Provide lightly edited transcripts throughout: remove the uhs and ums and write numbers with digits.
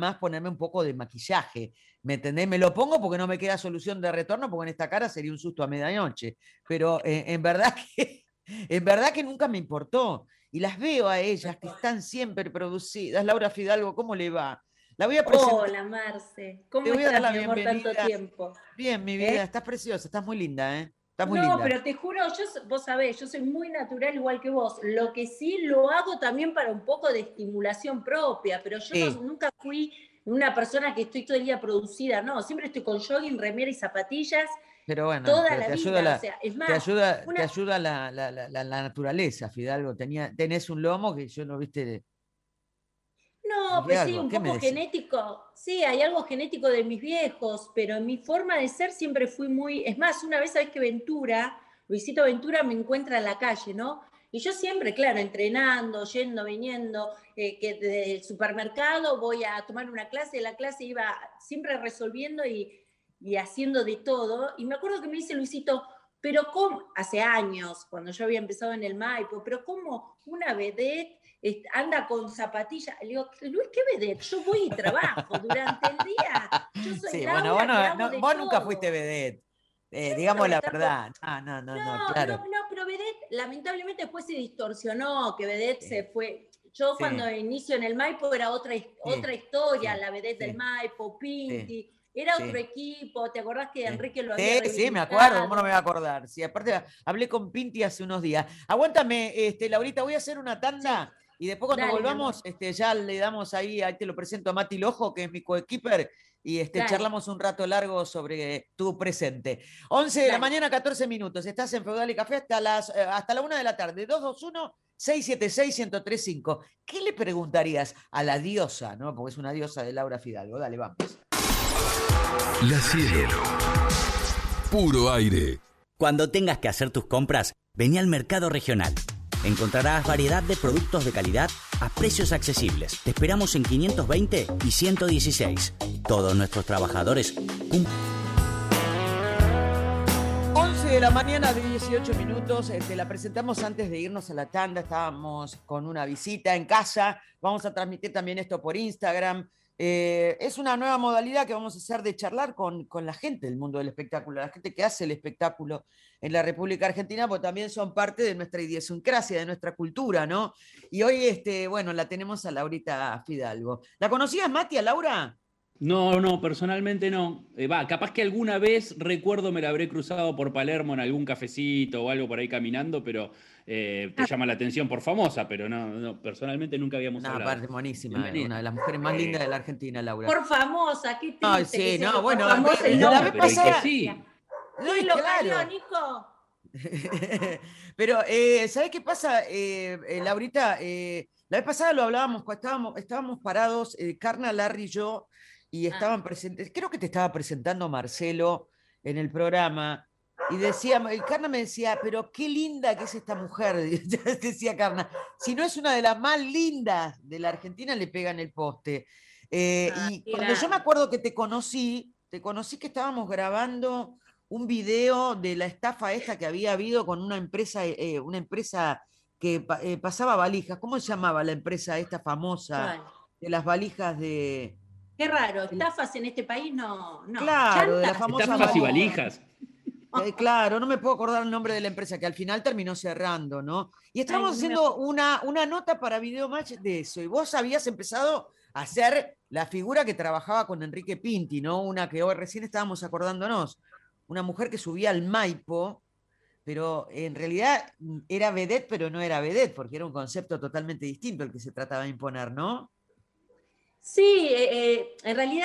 más ponerme un poco de maquillaje. ¿Me entendés? Me lo pongo porque no me queda solución de retorno, porque en esta cara sería un susto a medianoche. Pero en verdad que nunca me importó. Y las veo a ellas que están siempre producidas. Laura Fidalgo, ¿cómo le va? La voy a presentar. Hola, Marce. Te ¿Cómo voy a dar estás, la mi amor, tanto bienvenida. tiempo? Bien, mi ¿Eh? vida, estás preciosa, estás muy linda, ¿eh? Estás muy No, linda. pero te juro, vos sabés, yo soy muy natural igual que vos. Lo que sí lo hago también para un poco de estimulación propia, pero yo Sí, nunca fui una persona que estoy todo el día producida, no, siempre estoy con jogging, remera y zapatillas pero bueno, toda pero la te ayuda vida. O sea, es te más, ayuda, te una, ayuda la naturaleza, Fidalgo. Tenés un lomo que yo no viste. no, Dije pues sí, algo, un ¿qué me poco decís? genético. Sí, hay algo genético de mis viejos, pero en mi forma de ser siempre fui muy. Es más, una vez sabés que Luisito Ventura me encuentra en la calle, ¿no? Y yo siempre, claro, entrenando, yendo, viniendo, que desde el supermercado voy a tomar una clase, de la clase iba siempre resolviendo y haciendo de todo. Y me acuerdo que me dice Luisito, pero ¿cómo? Hace años, cuando yo había empezado en el Maipo, pero ¿cómo una vedette anda con zapatillas? Le digo, Luis, ¿qué vedette? Yo voy y trabajo durante el día. Yo soy Sí, bueno, vos, Laura que hago de vos nunca fuiste todo. vedette. Yo nunca Digamos voy a la estar con. verdad. No, No, claro. no, no, pero vedette lamentablemente después se distorsionó, que vedette se Sí, fue. Yo sí, cuando inicio en el Maipo era otra sí, historia, sí, la vedette del sí, Maipo, sí, Pinti, era otro sí. equipo, ¿te acordás que Sí, Enrique lo había sí, sí, me acuerdo, ¿cómo no me voy a reivindicado? acordar? Sí, aparte hablé con Pinti hace unos días. Aguántame, Laurita, voy a hacer una Sí, tanda y después cuando dale, mi volvamos, amor, ya le damos ahí te lo presento a Mati Lojo, que es mi coequiper, y dale, charlamos un rato largo sobre tu presente. 11 de la dale. mañana, 14 minutos. Estás en Feudal y Café hasta la 1 de la tarde. 221-676-1035. ¿Qué le preguntarías a la diosa, no? Porque es una diosa de Laura Fidalgo. Dale, vamos. La Cielo. Puro aire. Cuando tengas que hacer tus compras, vení al Mercado Regional. Encontrarás variedad de productos de calidad a precios accesibles. Te esperamos en 520 y 116. Todos nuestros trabajadores cumplen. 11 de la mañana de 18 minutos, te la presentamos antes de irnos a la tanda, estábamos con una visita en casa, vamos a transmitir también esto por Instagram. Es una nueva modalidad que vamos a hacer de charlar con la gente del mundo del espectáculo, la gente que hace el espectáculo en la República Argentina, porque también son parte de nuestra idiosincrasia, de nuestra cultura, ¿no? Y hoy, bueno, la tenemos a Laurita Fidalgo. ¿La conocías, Mati, a Laura? No, no, personalmente no. Capaz que alguna vez recuerdo me la habré cruzado por Palermo en algún cafecito o algo por ahí caminando, pero te llama la atención por famosa, pero no, no, personalmente nunca habíamos Una hablado. parte buenísima, Bienvenida. una de las mujeres más lindas de la Argentina, Laura. Por famosa, qué Ay, triste que sí, sea no, que por bueno, famosa y no la No, vez por pero y que pasada, presencia. sí. no, ¿Quién y lo parió, claro. Nico? Pero, ¿sabés qué pasa, Laurita? La vez pasada lo hablábamos, estábamos parados, Carna, Larry y yo, y Ah, estaban presentes, creo que te estaba presentando Marcelo en el programa, y Carna me decía, pero qué linda que es esta mujer, decía Carna, si no es una de las más lindas de la Argentina, le pegan el poste. Y qué cuando yo me grande. acuerdo que te conocí que estábamos grabando un video de la estafa esta que había habido con una empresa que pasaba valijas. ¿Cómo se llamaba la empresa esta famosa ¿Cuál? de las valijas de... Qué raro, estafas en este país no, no. Claro, de las ¿Chantas? famosas Estafas y valijas. valijas. Claro, no me puedo acordar el nombre de la empresa, que al final terminó cerrando, ¿no? Y Ay, estábamos no me haciendo acuerdo. una nota para Video Match de eso, y vos habías empezado a hacer la figura que trabajaba con Enrique Pinti, ¿no? Una que hoy recién estábamos acordándonos, una mujer que subía al Maipo, pero en realidad era vedette, pero no era vedette, porque era un concepto totalmente distinto el que se trataba de imponer, ¿no? Sí, en realidad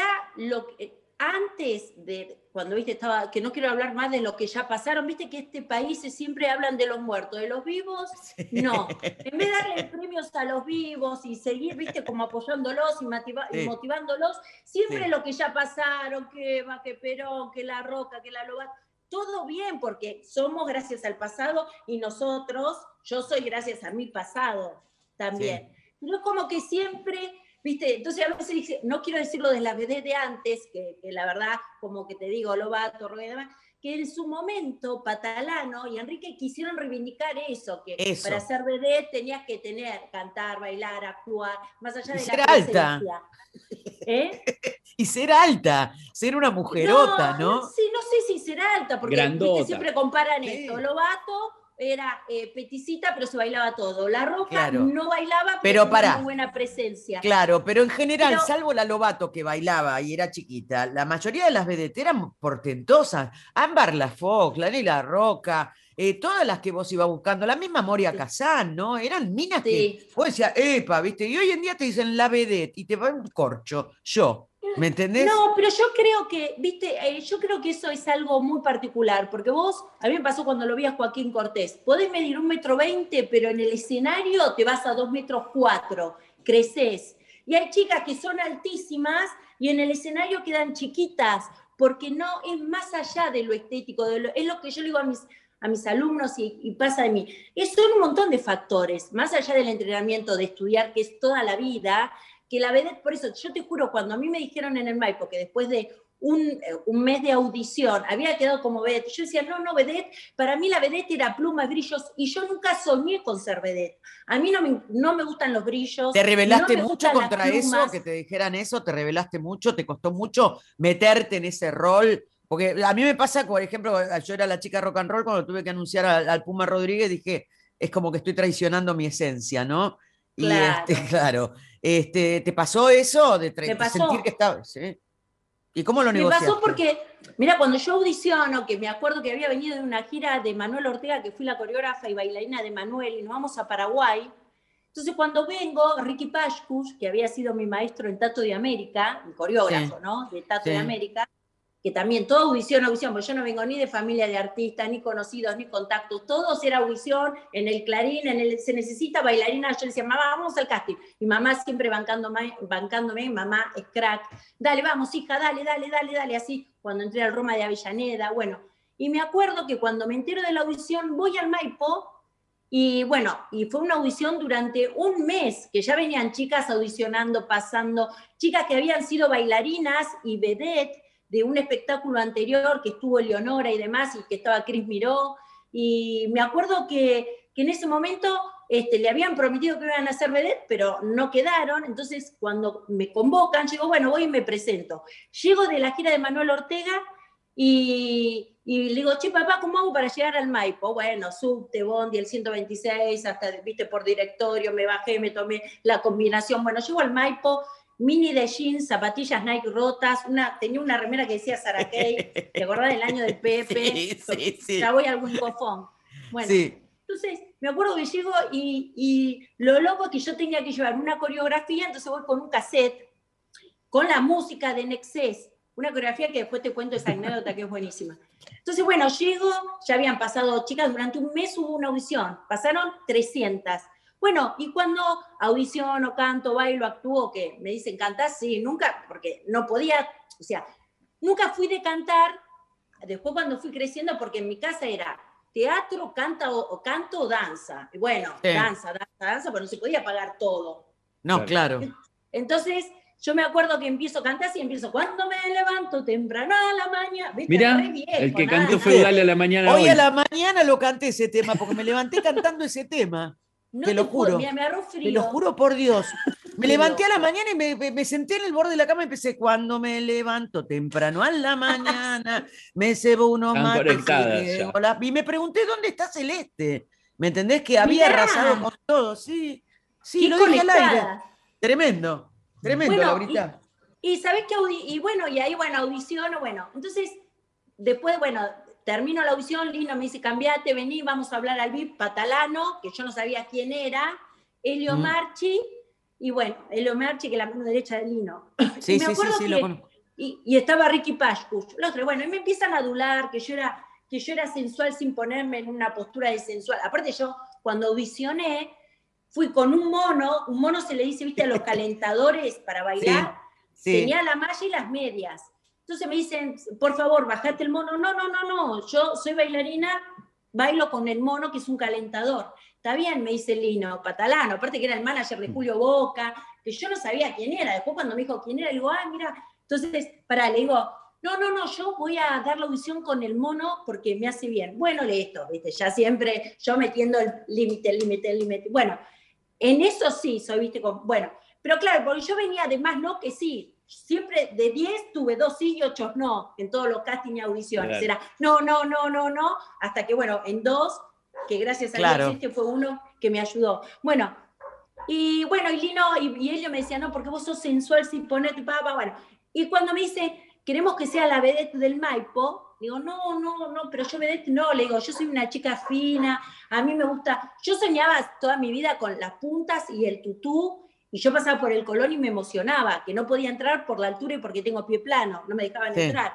antes de cuando viste estaba, que no quiero hablar más de lo que ya pasaron, viste que este país siempre hablan de los muertos, de los vivos, no. En vez de darle premios a los vivos y seguir, viste, como apoyándolos y Sí, motivándolos, siempre sí, lo que ya pasaron, que Eva, que Perón, que La Roca, que La Loba, todo bien, porque somos gracias al pasado y nosotros, yo soy gracias a mi pasado sí. también. No es como que siempre. ¿Viste? Entonces a veces dice, no quiero decirlo de las vedettes de antes, que la verdad, como que te digo, Lobato, Roque y demás, que en su momento Patalano y Enrique quisieron reivindicar eso, que para Eso. ser vedette tenías que cantar, bailar, actuar, más allá Y de ser la alta. presencia. ¿Eh? Y ser alta, ser una mujerota, ¿no? Sí, no sé si será alta, porque Grandota. siempre comparan Sí. esto. Lovato era peticita, pero se bailaba todo. La Roca Claro. no bailaba, Pero tenía pará. muy buena presencia. Claro, pero en general, Pero- salvo la Lovato que bailaba y era chiquita, la mayoría de las vedettes eran portentosas. Ámbar Lafox, La Roca, todas las que vos ibas buscando, la misma Moria Sí. Kazan, ¿no? Eran minas que Sí. vos decías, epa, ¿viste? Y hoy en día te dicen la vedette y te va un corcho. Yo, ¿me entendés? No, pero yo creo que, viste, yo creo que eso es algo muy particular, porque vos, a mí me pasó cuando lo vi a Joaquín Cortés, podés medir 1,20 m, pero en el escenario te vas a 2,4 m, creces. Y hay chicas que son altísimas y en el escenario quedan chiquitas, porque no es más allá de lo estético, es lo que yo le digo a mis alumnos y pasa de mí. Son un montón de factores, más allá del entrenamiento, de estudiar, que es toda la vida, que la vedette, por eso, yo te juro, cuando a mí me dijeron en el Maipo que después de un mes de audición había quedado como vedette, yo decía, no, vedette, para mí la vedette era plumas, brillos, y yo nunca soñé con ser vedette. A mí no me gustan los brillos. ¿Te rebelaste no me mucho gustan contra las eso? plumas. Que te dijeran eso, ¿te rebelaste mucho? ¿Te costó mucho meterte en ese rol? Porque a mí me pasa, por ejemplo, yo era la chica rock and roll cuando tuve que anunciar al Puma Rodríguez, dije, es como que estoy traicionando mi esencia, ¿no? Y Claro. claro, ¿te pasó eso de Me pasó. sentir que estaba? ¿Sí? ¿Y cómo lo Me negociaste? pasó porque, mira, cuando yo audiciono, que me acuerdo que había venido de una gira de Manuel Ortega, que fui la coreógrafa y bailarina de Manuel, y nos vamos a Paraguay. Entonces, cuando vengo, Ricky Pashkus, que había sido mi maestro en Tato de América, mi coreógrafo, Sí. ¿no? De Tato Sí. de América, que también toda audición, porque yo no vengo ni de familia de artistas, ni conocidos, ni contactos, todos era audición, en el Clarín, se necesita bailarina, yo le decía, mamá, vamos al casting, y mamá siempre bancándome, mamá es crack, dale, vamos, hija, dale, así, cuando entré al Roma de Avellaneda, bueno, y me acuerdo que cuando me entero de la audición, voy al Maipo, y bueno, y fue una audición durante un mes, que ya venían chicas audicionando, pasando, chicas que habían sido bailarinas y vedette, de un espectáculo anterior que estuvo Leonora y demás, y que estaba Cris Miró, y me acuerdo que en ese momento le habían prometido que iban a hacer vedette, pero no quedaron, entonces cuando me convocan, digo, bueno, voy y me presento. Llego de la gira de Manuel Ortega, y le digo, che, papá, ¿cómo hago para llegar al Maipo? Bueno, subte, bondi, el 126, hasta, viste, por directorio, me bajé, me tomé la combinación, bueno, llego al Maipo, mini de jeans, zapatillas Nike rotas, tenía una remera que decía Sarakey, ¿te acordás del año del Pepe? Sí. Ya voy al Wincofón. Bueno, sí. Entonces me acuerdo que llego y lo loco es que yo tenía que llevar una coreografía, entonces voy con un cassette, con la música de Nexés, una coreografía que después te cuento esa anécdota que es buenísima. Entonces, bueno, llego, ya habían pasado, chicas, durante un mes hubo una audición, pasaron 300. Bueno, y cuando audiciono, canto, bailo, actúo, que me dicen, ¿cantás? Sí, nunca, porque no podía, o sea, nunca fui de cantar, después cuando fui creciendo, porque en mi casa era teatro, canto o danza. Y bueno, sí. danza, pero no se podía pagar todo. No, claro. Entonces, yo me acuerdo que empiezo a cantar y empiezo, cuando me levanto temprano a la mañana. Mirá, el que cantó fue Dale a la mañana hoy. A la mañana lo canté ese tema, porque me levanté cantando ese tema. No te lo juro. Mira, me agarró frío. Te lo juro por Dios. Me levanté a la mañana y me senté en el borde de la cama y empecé, cuando me levanto temprano a la mañana, me cebo unos mates y me pregunté, ¿dónde está Celeste? ¿Me entendés? Que había arrasado con todo. Sí, lo dije al aire. Tremendo, bueno, Laurita. Y sabés que, y ahí, audiciono, entonces, después, termino la audición, Lino me dice, cambiate, vení, vamos a hablar al VIP, Patalano, que yo no sabía quién era, Elio Marchi, y Elio Marchi, que es la mano derecha de Lino. Sí, lo conozco. Y estaba Ricky Pashkus, los tres, y me empiezan a adular, que yo era sensual sin ponerme en una postura de sensual. Aparte yo, cuando audicioné, fui con un mono se le dice, viste, a los calentadores para bailar, sí. Tenía la malla y las medias. Entonces me dicen, por favor, bajate el mono. No, yo soy bailarina, bailo con el mono, que es un calentador. Está bien, me dice Lino Patalano, aparte que era el manager de Julio Boca, que yo no sabía quién era. Después cuando me dijo quién era, le digo, mira. Entonces, le digo, no, yo voy a dar la audición con el mono porque me hace bien. Bueno, listo, viste, ya siempre yo metiendo el límite. Bueno, en eso sí, soy, viste, pero claro, porque yo venía además, no que sí, siempre de 10 tuve 2 sí y 8 no, en todos los castings y audiciones. Claro. Era no, hasta que, bueno, en 2, que gracias a Claro. Dios este fue uno que me ayudó. Bueno, y Lino y ellos me decían, no, porque vos sos sensual sin ponerte, bueno. Y cuando me dice, queremos que sea la vedette del Maipo, digo, no, pero yo vedette no, le digo, yo soy una chica fina, a mí me gusta, yo soñaba toda mi vida con las puntas y el tutú, y yo pasaba por el Colón y me emocionaba, que no podía entrar por la altura y porque tengo pie plano, no me dejaban entrar.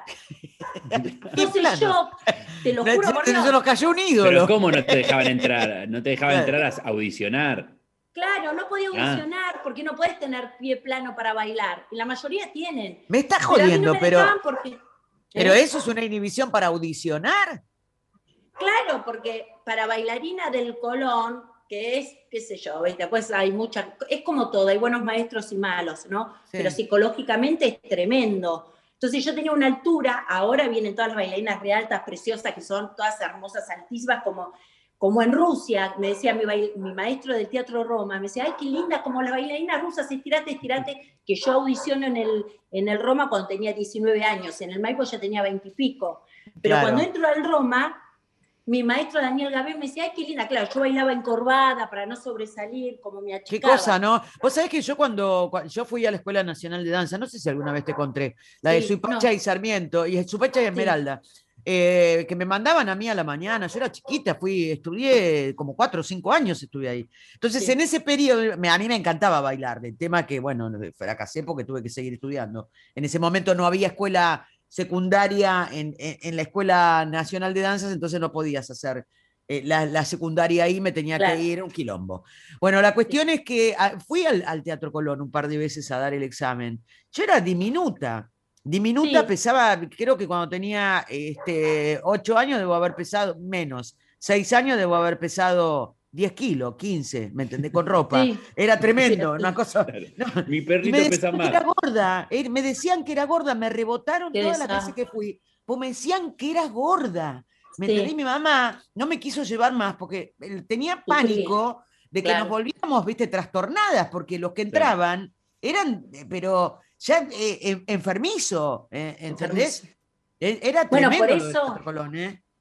Entonces yo, te lo juro por Dios. Se nos cayó un ídolo. Pero ¿cómo no te dejaban entrar? No te dejaban entrar a audicionar. Claro, no podía audicionar porque no puedes tener pie plano para bailar. Y la mayoría tienen. Me estás jodiendo, pero... ¿Pero eso es una inhibición para audicionar? Claro, porque para bailarina del Colón, que es, qué sé yo, ¿viste? Pues hay muchas, es como todo, hay buenos maestros y malos, ¿no? Sí. Pero psicológicamente es tremendo. Entonces yo tenía una altura, ahora vienen todas las bailarinas realtas, preciosas, que son todas hermosas, altísimas, como en Rusia, me decía mi maestro del Teatro Roma, me decía, ay, qué linda, como las bailarinas rusas, estirate, que yo audiciono en el Roma cuando tenía 19 años, en el Maipo ya tenía 20 y pico. Pero cuando entro al Roma, mi maestro Daniel Gabé me decía, ay, qué linda, claro, yo bailaba encorvada para no sobresalir, como me achicaba. Qué cosa, ¿no? Vos sabés que yo cuando yo fui a la Escuela Nacional de Danza, no sé si alguna vez te conté, la de Suipacha y Sarmiento, y Suipacha y Esmeralda, que me mandaban a mí a la mañana, yo era chiquita, estudié como 4 o 5 años estuve ahí. Entonces en ese periodo, a mí me encantaba bailar, el tema que, bueno, fracasé porque tuve que seguir estudiando. En ese momento no había escuela secundaria en la Escuela Nacional de Danzas, entonces no podías hacer la secundaria ahí, me tenía que ir un quilombo. Bueno, la cuestión es que fui al Teatro Colón un par de veces a dar el examen. Yo era diminuta, pesaba, creo que cuando tenía 8 años debo haber pesado menos, 6 años debo haber pesado 10 kilos, 15, ¿me entendés? Con ropa. Era tremendo, una cosa. No. Mi perrito pesa más. Era gorda, me decían que era gorda, me rebotaron toda la clase que fui, pues me decían que era gorda. ¿Me entendés? Mi mamá no me quiso llevar más porque tenía pánico de que nos volvíamos, viste, trastornadas, porque los que entraban eran, pero ya enfermizo, ¿entendés? Era tremendo. Bueno, por eso. Colón,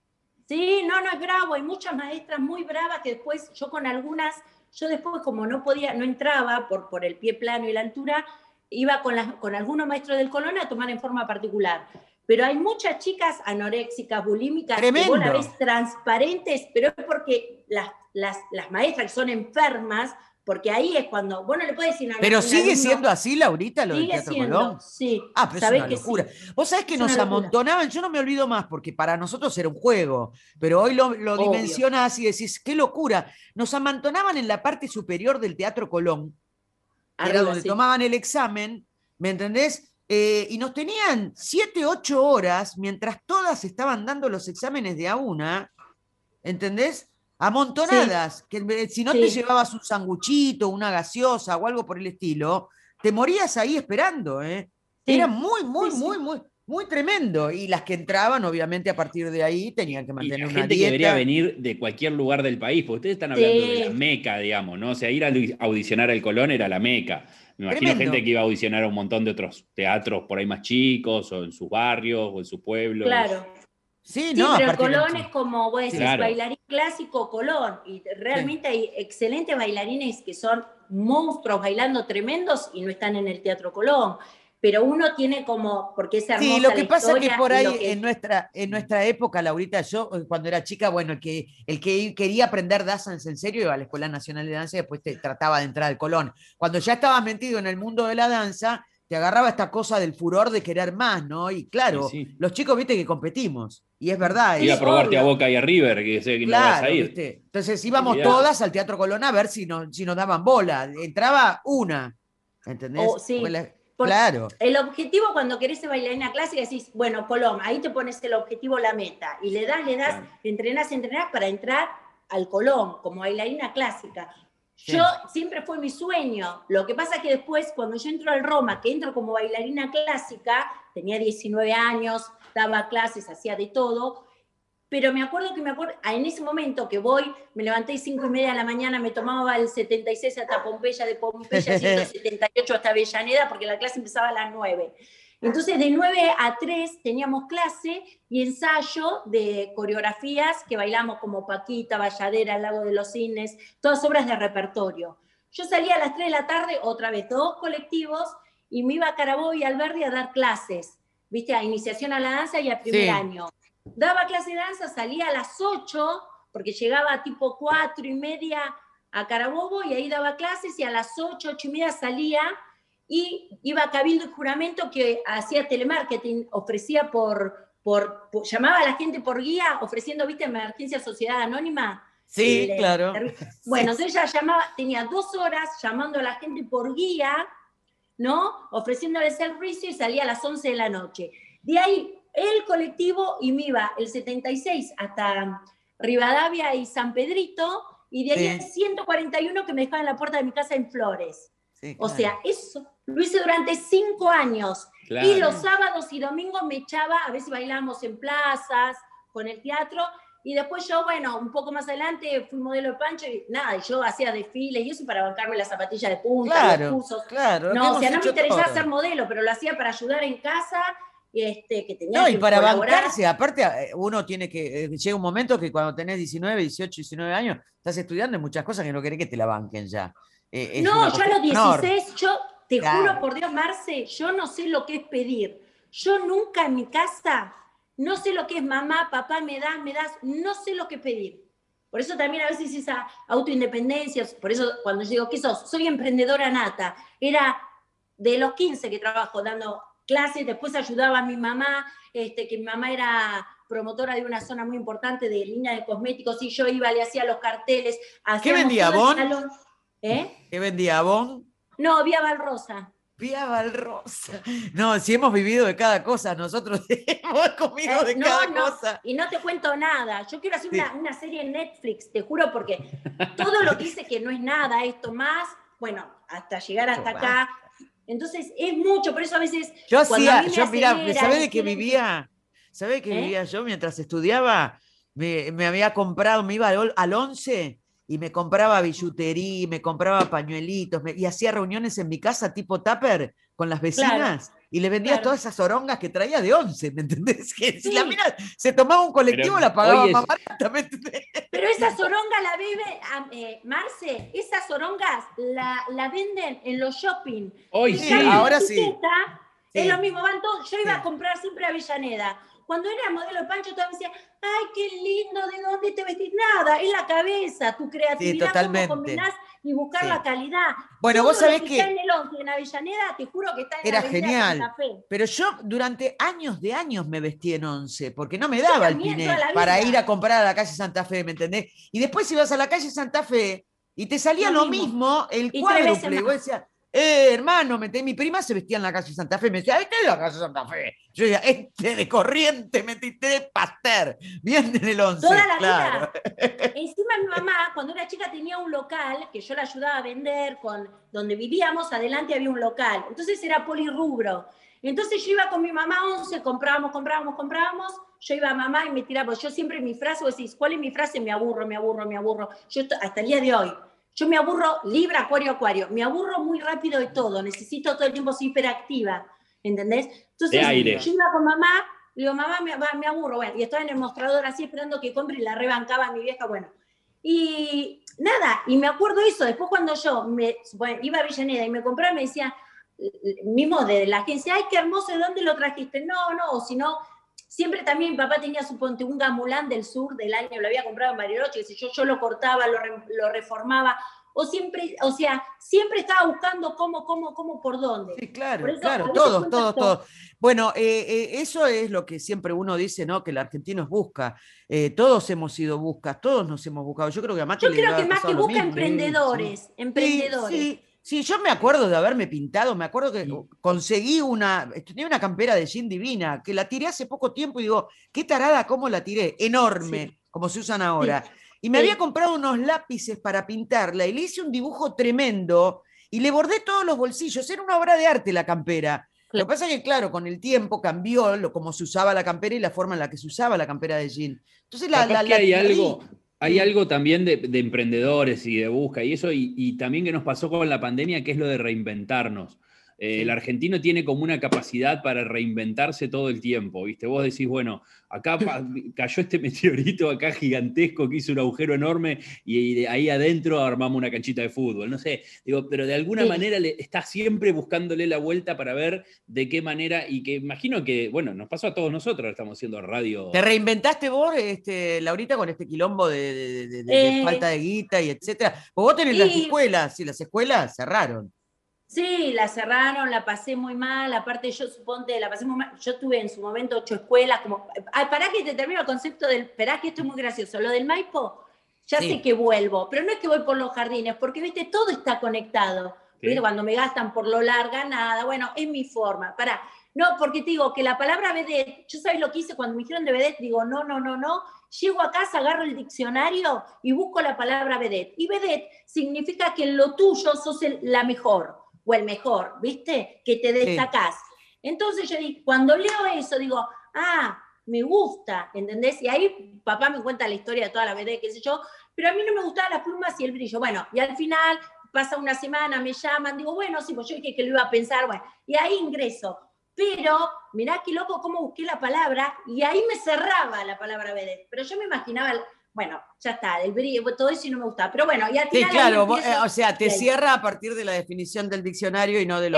Sí, no es bravo, hay muchas maestras muy bravas que después, yo con algunas, yo después como no entraba por el pie plano y la altura, iba con algunos maestros del Colón a tomar en forma particular. Pero hay muchas chicas anoréxicas, bulímicas, tremendo, que vos la ves transparentes, pero es porque las maestras que son enfermas, porque ahí es cuando, vos no le puedes decir a Pero sigue siendo así, Laurita, lo del Teatro Colón. Sí. Ah, pero es una locura. Vos sabés que nos amontonaban, yo no me olvido más, porque para nosotros era un juego, pero hoy lo dimensionas y decís, qué locura. Nos amontonaban en la parte superior del Teatro Colón, que era donde tomaban el examen, ¿me entendés? Y nos tenían 7, 8 horas, mientras todas estaban dando los exámenes de a una, ¿entendés? Amontonadas, que si no te llevabas un sanguchito, una gaseosa o algo por el estilo, te morías ahí esperando, ¿eh? Era muy tremendo. Y las que entraban, obviamente, a partir de ahí tenían que mantener una gente dieta. Que debería venir de cualquier lugar del país, porque ustedes están hablando de la Meca, digamos, ¿no? O sea, ir a audicionar al Colón era la Meca. Me imagino gente que iba a audicionar a un montón de otros teatros por ahí más chicos, o en sus barrios, o en sus pueblos. Claro. Sí, pero el Colón es como, vos decís, bailarín clásico Colón, y realmente hay excelentes bailarines que son monstruos bailando tremendos y no están en el Teatro Colón, pero uno tiene como, porque es hermosa. Sí, lo que pasa es que por ahí en nuestra época, Laurita, yo cuando era chica, bueno, el que quería aprender danza en serio iba a la Escuela Nacional de Danza y después te trataba de entrar al Colón. Cuando ya estabas metido en el mundo de la danza, te agarraba esta cosa del furor de querer más, ¿no? Y claro, los chicos, viste que competimos, y es verdad. Ir a probarte a Boca y a River, que sé que no vas a ir. ¿Viste? Entonces íbamos todas al Teatro Colón a ver si nos daban bola. Entraba una, ¿entendés? Claro. El objetivo cuando querés bailarina clásica decís, bueno, Colón, ahí te pones el objetivo, la meta, y le das, entrenás para entrar al Colón como bailarina clásica. Yo siempre fue mi sueño. Lo que pasa es que después, cuando yo entro al Roma, que entro como bailarina clásica, tenía 19 años, daba clases, hacía de todo, pero me acuerdo, en ese momento que voy, me levanté 5:30 de la mañana, me tomaba el 76 hasta Pompeya, de Pompeya 178 hasta Avellaneda, porque la clase empezaba a las 9. Entonces, de 9 a 3 teníamos clase y ensayo de coreografías que bailamos como Paquita, Valladera, El Lago de los Cisnes, todas obras de repertorio. Yo salía a las 3 de la tarde, otra vez, 2 colectivos, y me iba a Carabobo y Alberdi a dar clases, ¿viste? A iniciación a la danza y a primer año. Daba clase de danza, salía a las 8, porque llegaba tipo 4:30 a Carabobo, y ahí daba clases, y a las 8, 8:30 salía, y iba a Cabildo y Juramento, que hacía telemarketing, ofrecía llamaba a la gente por guía, ofreciendo, ¿viste? Emergencia Sociedad Anónima. Sí, claro. Bueno, entonces ella tenía 2 horas llamando a la gente por guía, ¿no? Ofreciéndoles el servicio, y salía a las 11 de la noche. De ahí, el colectivo, y me iba el 76 hasta Rivadavia y San Pedrito, y de ahí el 141 que me dejaba en la puerta de mi casa en Flores. Sí, claro. O sea, eso lo hice durante 5 años. Claro. Y los sábados y domingos me echaba, a veces bailábamos en plazas, con el teatro, y después yo, bueno, un poco más adelante fui modelo de Pancho, y nada, yo hacía desfiles y eso para bancarme las zapatillas de punta, claro, los cursos. Claro, no, o sea, no me interesaba ser modelo, pero lo hacía para ayudar en casa, que tenía no, que y para colaborar. bancarse, aparte uno tiene que, llega un momento que cuando tenés 19, 18, 19 años, estás estudiando en muchas cosas que no querés que te la banquen ya. No, yo a los 16, yo te claro. juro por Dios, Marce, yo no sé lo que es pedir. Yo nunca en mi casa, no sé lo que es mamá, papá, me das, no sé lo que es pedir. Por eso también a veces esa autoindependencia, por eso cuando yo digo, ¿qué sos? Soy emprendedora nata. Era de los 15 que trabajo dando clases, después ayudaba a mi mamá, que mi mamá era promotora de una zona muy importante de línea de cosméticos, y yo iba, le hacía los carteles. ¿Qué vendía, Avon? ¿Eh? ¿Qué vendía, Avon? No, Vía Valrosa. Vía Valrosa. No, si hemos vivido de cada cosa, nosotros hemos comido de cada cosa. Y no te cuento nada. Yo quiero hacer una serie en Netflix, te juro, porque todo lo que dice que no es nada, esto más, bueno, hasta llegar hasta acá. Entonces, es mucho, por eso a veces... Yo hacía, mirá, ¿sabés de qué vivía? ¿Sabés de qué vivía yo mientras estudiaba? Me había comprado, me iba al 11 y me compraba billutería, me compraba pañuelitos, y hacía reuniones en mi casa tipo tupper con las vecinas, claro, y le vendía todas esas orongas que traía de 11, ¿me entendés? Que si la mina se tomaba un colectivo, la pagaba más barata, ¿me entendés? Pero esas orongas la vive, Marce, esas orongas la venden en los shopping. Hoy sí, ahora sí. Es lo mismo, van todos. Yo iba a comprar siempre a Avellaneda. Cuando era modelo de Pancho, todo me decía, ay, qué lindo, ¿de dónde te vestís? Nada, es la cabeza, tu creatividad, cómo combinás y buscar la calidad. Bueno, todo vos sabés que está en el 11, en Avellaneda, te juro que está en era la Avenida genial, Santa Fe. Pero yo durante años de años me vestí en 11, porque no me daba el piné para ir a comprar a la calle Santa Fe, ¿me entendés? Y después ibas a la calle Santa Fe y te salía lo mismo el cuádruple, y vos decías, hermano, mi prima se vestía en la calle Santa Fe, me decía, ¿este es la calle Santa Fe? Yo decía, este de Corriente, metiste de Pasteur, bien en el 11. Toda la vida. Encima mi mamá, cuando era chica, tenía un local que yo la ayudaba a vender, donde vivíamos, adelante había un local. Entonces era polirrubro. Entonces yo iba con mi mamá 11, comprábamos. Yo iba a mamá y me tiraba. Yo siempre mi frase, vos decís, ¿cuál es mi frase? Me aburro. Yo hasta el día de hoy. Yo me aburro, Libra, Acuario. Me aburro muy rápido de todo. Necesito todo el tiempo ser hiperactiva. ¿Entendés? Entonces, yo iba con mamá, le digo, mamá, me aburro. Bueno, y estaba en el mostrador así esperando que compre, y la rebancaba a mi vieja. Bueno, y nada, y me acuerdo eso. Después, cuando yo iba a Avellaneda y me compraba, me decía, mismo de la agencia, ay, qué hermoso, ¿de dónde lo trajiste? No, o si no. Siempre también mi papá tenía un gamulán del sur del año, lo había comprado en Bariloche, yo lo cortaba, lo reformaba, siempre estaba buscando cómo, por dónde. Sí, claro, todos. Bueno, eso es lo que siempre uno dice, ¿no? Que el argentino busca. Todos hemos sido buscas, todos nos hemos buscado. Yo creo que a Mati Yo creo que más que busca emprendedores. Sí, yo me acuerdo de haberme pintado, me acuerdo que conseguí tenía una campera de Jean Divina, que la tiré hace poco tiempo y digo, qué tarada, cómo la tiré, enorme, como se usan ahora. Y me había comprado unos lápices para pintarla y le hice un dibujo tremendo y le bordé todos los bolsillos, era una obra de arte la campera. Lo que pasa es que, claro, con el tiempo cambió cómo se usaba la campera y la forma en la que se usaba la campera de jean. Entonces, Capaz que hay algo también de emprendedores y de busca y eso, y también que nos pasó con la pandemia, que es lo de reinventarnos. El argentino tiene como una capacidad para reinventarse todo el tiempo, ¿viste? Vos decís, bueno, acá cayó este meteorito acá gigantesco que hizo un agujero enorme y de ahí adentro armamos una canchita de fútbol, no sé, digo, pero de alguna manera está siempre buscándole la vuelta para ver de qué manera, y que imagino que, bueno, nos pasó a todos nosotros, estamos haciendo radio. ¿Te reinventaste vos, Laurita, con este quilombo de falta de guita y etcétera? Vos tenés las escuelas, y las escuelas cerraron. Sí, la cerraron, la pasé muy mal, aparte yo suponte, la pasé muy mal, yo tuve en su momento 8 escuelas, como, pará que te termino el concepto esperá que esto es muy gracioso, lo del Maipo, ya sé que vuelvo, pero no es que voy por los jardines, porque viste, todo está conectado, ¿viste? Cuando me gastan por lo larga, nada, bueno, es mi forma, pará, no, porque te digo que la palabra vedette, yo sabés lo que hice cuando me dijeron de vedette, digo, no, llego a casa, agarro el diccionario y busco la palabra vedette, y vedette significa que en lo tuyo sos la mejor, o el mejor, ¿viste? Que te destacás. Entonces yo cuando leo eso, digo, me gusta, ¿entendés? Y ahí papá me cuenta la historia de toda la vedette, qué sé yo, pero a mí no me gustaban las plumas y el brillo. Bueno, y al final pasa una semana, me llaman, digo, bueno, sí, pues yo dije que lo iba a pensar, bueno, y ahí ingreso. Pero, mirá qué loco cómo busqué la palabra, y ahí me cerraba la palabra vedette. Pero yo me imaginaba, bueno, ya está, el brillo, todo eso y no me gustaba. Pero bueno, y al final. Sí, claro, o sea, te cierra a partir de la definición del diccionario y no de lo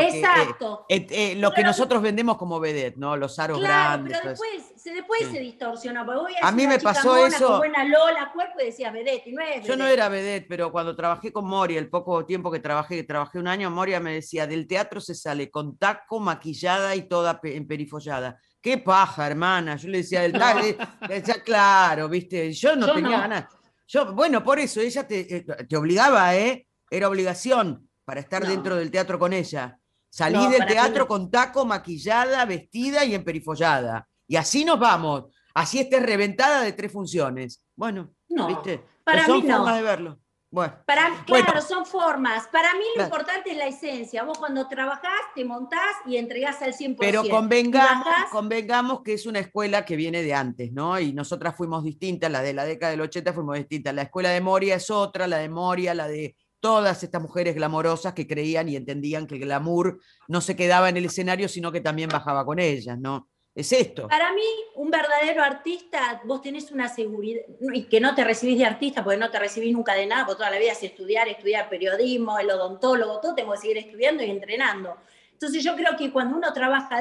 que nosotros vendemos como vedette, ¿no? Los aros grandes. Pero después se distorsionó. Porque a mí me pasó eso. Con buena lola, cuerpo, y decías vedette, y no es vedette. Yo no era vedette, pero cuando trabajé con Moria, el poco tiempo que trabajé un año, Moria me decía, del teatro se sale con taco, maquillada y toda emperifollada. Qué paja, hermana. Yo le decía del taco, le decía, claro, viste, yo no tenía ganas. Bueno, por eso ella te obligaba, era obligación para estar dentro del teatro con ella. Salí del teatro con taco, maquillada, vestida y emperifollada. Y así nos vamos. Así estés reventada de 3 funciones. Bueno, ¿viste? Para son mí no. formas de verlo. Bueno, claro, son formas. Para mí lo importante es la esencia. Vos cuando trabajás, te montás y entregás al 100%. Pero convengamos que es una escuela que viene de antes, ¿no? Y nosotras fuimos distintas, la de la década del 80 fuimos distintas. La escuela de Moria es otra, la de Moria, la de todas estas mujeres glamorosas que creían y entendían que el glamour no se quedaba en el escenario, sino que también bajaba con ellas, ¿no? Es esto. Para mí, un verdadero artista, vos tenés una seguridad, y que no te recibís de artista, porque no te recibís nunca de nada, porque toda la vida es estudiar periodismo, el odontólogo, todo, tengo que seguir estudiando y entrenando. Entonces yo creo que cuando uno trabaja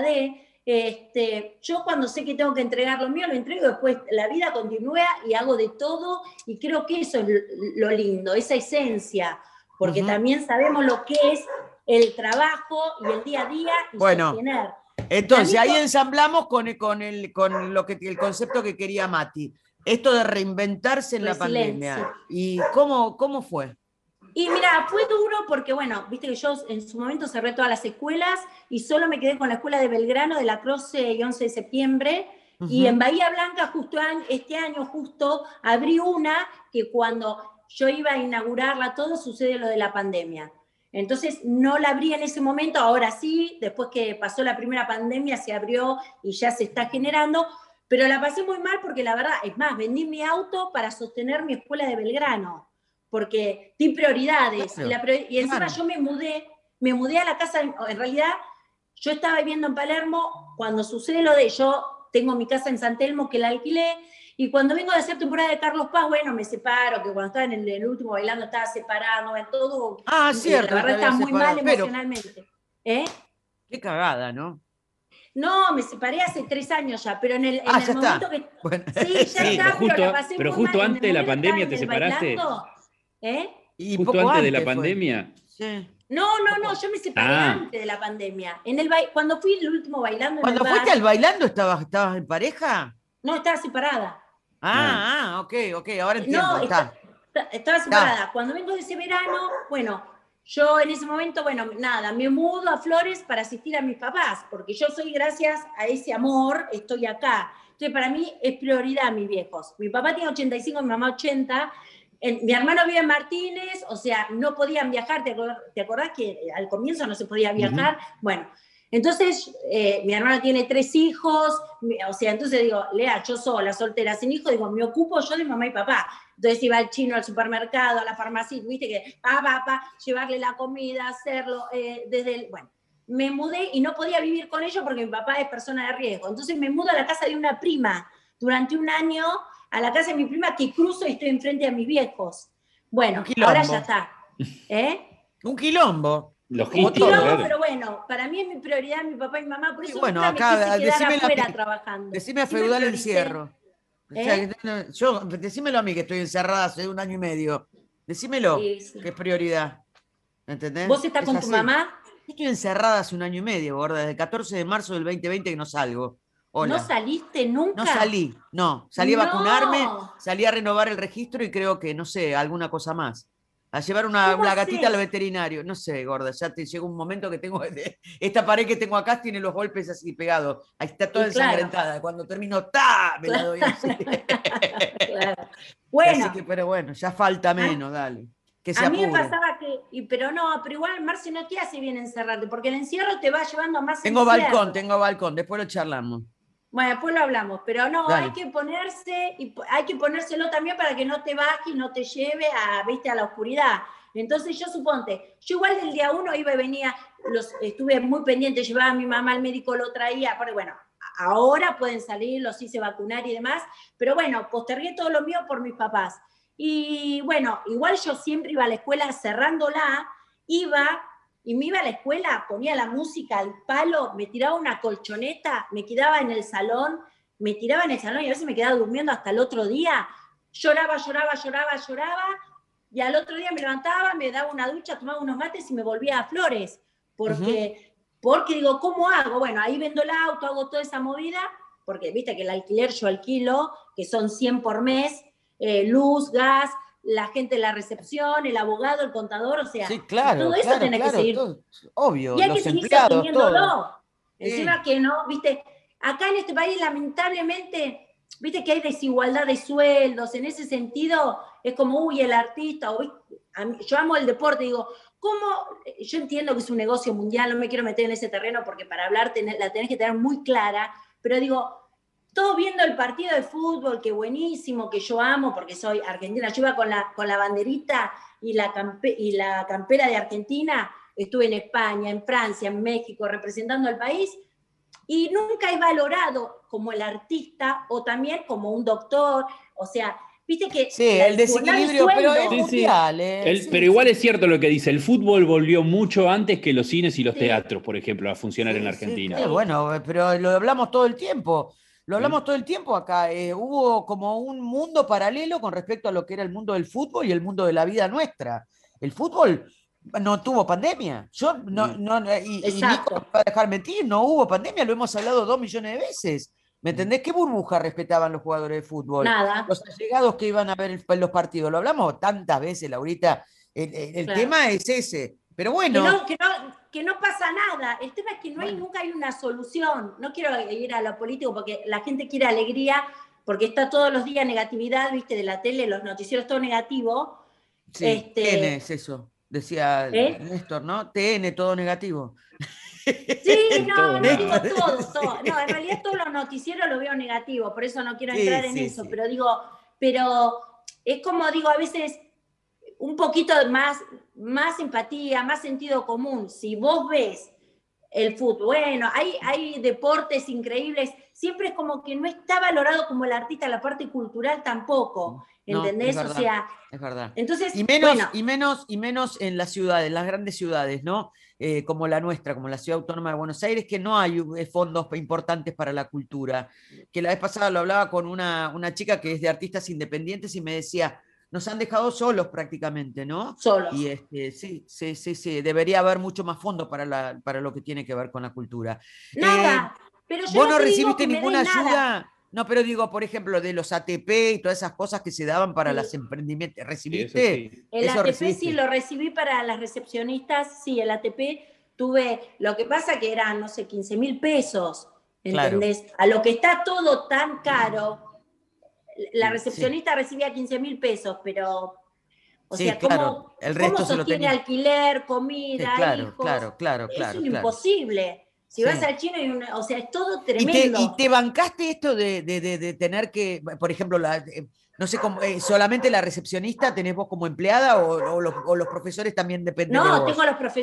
yo cuando sé que tengo que entregar lo mío, lo entrego, después la vida continúa y hago de todo, y creo que eso es lo lindo, esa esencia, porque también sabemos lo que es el trabajo y el día a día y sostener. Entonces, ahí ensamblamos con el concepto que quería Mati. Esto de reinventarse en la pandemia. ¿Y cómo fue? Y mira, fue duro porque, bueno, viste que yo en su momento cerré todas las escuelas y solo me quedé con la escuela de Belgrano, de la Croce y 11 de septiembre. Y en Bahía Blanca, este año, abrí una que cuando yo iba a inaugurarla todo, sucede lo de la pandemia. Entonces no la abrí en ese momento, ahora sí, después que pasó la primera pandemia se abrió y ya se está generando, pero la pasé muy mal porque la verdad, es más, vendí mi auto para sostener mi escuela de Belgrano, porque di prioridades. Claro, y encima yo me mudé a la casa, en realidad yo estaba viviendo en Palermo cuando sucede lo de yo tengo mi casa en San Telmo que la alquilé, y cuando vengo de hacer temporada de Carlos Paz, bueno, me separo, que cuando estaba en el último bailando estaba separado, en todo. Cierto. La verdad estaba muy mal emocionalmente. Qué cagada, ¿no? No, me separé hace 3 años ya, pero en el momento que... Bueno. Sí, ya está, pero la pasé pero muy justo mal. antes de la pandemia te separaste. Y justo antes de la pandemia. Sí. No, yo me separé antes de la pandemia. Cuando fui el último bailando en ¿Cuando fuiste al bailando estabas en pareja? No, estaba separada. Ok, ahora entiendo. No, estaba separada. Cuando vengo de ese verano, bueno, yo en ese momento, me mudo a Flores para asistir a mis papás, porque yo soy, gracias a ese amor, estoy acá. Entonces, para mí es prioridad mis viejos. Mi papá tiene 85, mi mamá 80. Mi hermano vive en Martínez, o sea, no podían viajar. ¿Te acordás que al comienzo no se podía viajar? Bueno, Entonces, mi hermano tiene 3 hijos, o sea, entonces digo, Lea, yo sola, soltera, sin hijos, digo, me ocupo yo de mamá y papá. Entonces iba al chino, al supermercado, a la farmacia, viste que, llevarle la comida, hacerlo, bueno, me mudé y no podía vivir con ellos porque mi papá es persona de riesgo. Entonces me mudo a la casa de una prima durante un año, a la casa de mi prima que cruzo y estoy enfrente a mis viejos. Bueno, ahora ya está. Un quilombo. Un quilombo, pero bueno, para mí es mi prioridad mi papá y mi mamá, por eso nunca me quise quedar afuera trabajando. Decime a feudal encierro. O sea, decímelo a mí que estoy encerrada hace 1 año y medio. Decímelo, que es prioridad. ¿Entendés? ¿Vos estás con tu mamá? Estoy encerrada hace 1 año y medio, gorda, desde el 14 de marzo del 2020 que no salgo. Hola. ¿No saliste nunca? No salí, salí a vacunarme, salí a renovar el registro y creo que, no sé, alguna cosa más. A llevar una gatita al veterinario. No sé, gorda, ya te llegó un momento que tengo... Esta pared que tengo acá tiene los golpes así pegados. Ahí está toda ensangrentada. Cuando termino, me la doy así. Claro. Bueno. Así que, pero bueno, ya falta menos, dale. Que se a mí apure. me pasaba que... Pero igual, Marce, no te hace bien encerrarte, porque el encierro te va llevando a más tengo balcón, después lo charlamos. Bueno, después lo hablamos, pero no, dale. hay que ponérselo también para que no te baje y no te lleve a la oscuridad. Entonces yo yo igual del día 1 iba y venía, estuve muy pendiente, llevaba a mi mamá al médico, lo traía, pero bueno, ahora pueden salir, los hice vacunar y demás, pero bueno, postergué todo lo mío por mis papás. Y bueno, igual yo siempre iba a la escuela cerrándola, y me iba a la escuela, ponía la música al palo, me tiraba una colchoneta, me quedaba en el salón y a veces me quedaba durmiendo hasta el otro día. Lloraba, y al otro día me levantaba, me daba una ducha, tomaba unos mates y me volvía a Flores. Porque digo, ¿cómo hago? Bueno, ahí vendo el auto, hago toda esa movida, porque viste que el alquiler yo alquilo, que son 100 por mes, luz, gas, la gente de la recepción, el abogado, el contador, o sea, sí, claro, todo eso tiene que seguir. Todo, obvio, y hay los que seguir empleados, sosteniéndolo. todo. Encima que no, viste, acá en este país lamentablemente, viste que hay desigualdad de sueldos, en ese sentido es como, el artista, yo amo el deporte, digo, ¿cómo? Yo entiendo que es un negocio mundial, no me quiero meter en ese terreno porque para hablar la tenés que tener muy clara, pero digo, todo viendo el partido de fútbol, que buenísimo, que yo amo porque soy argentina. Yo iba con la banderita y la campera de Argentina. Estuve en España, en Francia, en México, representando al país. Y nunca he valorado como el artista o también como un doctor. O sea, viste que... Sí, el desequilibrio, pero es mundial. Pero igual es cierto lo que dice. El fútbol volvió mucho antes que los cines y los teatros, por ejemplo, a funcionar en Argentina. Sí, bueno, pero lo hablamos todo el tiempo. Lo hablamos todo el tiempo acá. Hubo como un mundo paralelo con respecto a lo que era el mundo del fútbol y el mundo de la vida nuestra. El fútbol no tuvo pandemia. Y Nico me va a dejar mentir, no hubo pandemia, lo hemos hablado 2 millones de veces. ¿Me entendés? ¿Qué burbuja respetaban los jugadores de fútbol? Nada. Los allegados que iban a ver los partidos. Lo hablamos tantas veces, Laurita. El tema es ese. Pero bueno. Que no pasa nada. El tema es que nunca hay una solución. No quiero ir a lo político porque la gente quiere alegría, porque está todos los días negatividad, viste, de la tele, los noticieros, todo negativo. Sí, TN es eso, decía Néstor, ¿no? TN, todo negativo. Sí, no digo todo. No, en realidad todos los noticieros los veo negativos, por eso no quiero entrar en eso. Sí. Pero es como digo, a veces un poquito más empatía, más sentido común. Si vos ves el fútbol, bueno, hay deportes increíbles, siempre es como que no está valorado como el artista, la parte cultural tampoco, ¿entendés? No, es verdad, o sea, es verdad. Entonces, y menos en las ciudades, en las grandes ciudades, ¿no? Como la nuestra, como la Ciudad Autónoma de Buenos Aires, que no hay fondos importantes para la cultura. Que la vez pasada lo hablaba con una chica que es de artistas independientes y me decía, nos han dejado solos prácticamente, ¿no? Solos. Y sí, debería haber mucho más fondo para lo que tiene que ver con la cultura. Nada, pero yo ¿vos no recibiste ninguna ayuda? No, pero digo, por ejemplo, de los ATP y todas esas cosas que se daban para los emprendimientos. ¿Recibiste? Sí. El ATP sí lo recibí para las recepcionistas, sí, el ATP tuve, lo que pasa que eran, no sé, 15.000 pesos, ¿entendés? Claro. A lo que está todo tan caro, la recepcionista recibía 15.000 pesos, pero, o sea, claro. El resto ¿cómo sostiene alquiler, comida, claro, hijos? Claro. Es imposible. Si Sí. vas al chino, o sea, es todo ¿Y tremendo. te bancaste esto de tener que, por ejemplo, no sé, solamente la recepcionista tenés vos como empleada o los profesores también dependen de No, vos?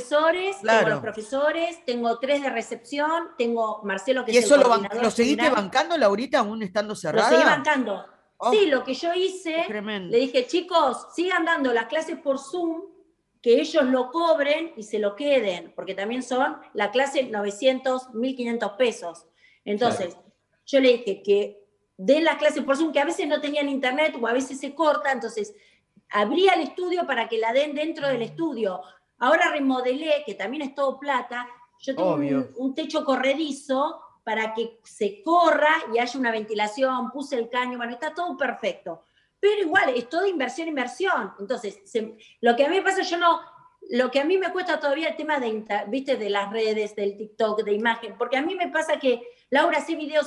Claro. tengo 3 de recepción, tengo Marcelo, que ¿Y es el eso coordinador lo seguiste general. bancando, Laurita, aún estando Lo seguí cerrada? bancando. Oh, Sí, lo que yo qué hice, tremendo. le dije, chicos, sigan dando las clases por Zoom, que ellos lo cobren y se lo queden, porque también son la clase 900, 1.500 pesos. Entonces, yo le dije que den las clases por Zoom, que a veces no tenían internet o a veces se corta, entonces abría el estudio para que la den dentro del estudio. Ahora remodelé, que también es todo plata, yo tengo un techo corredizo para que se corra y haya una ventilación, puse el caño, bueno, está todo perfecto. Pero igual, es todo inversión. Entonces, lo que a mí me pasa, lo que a mí me cuesta todavía el tema ¿viste? De las redes, del TikTok, de imagen, porque a mí me pasa que Laura hace videos,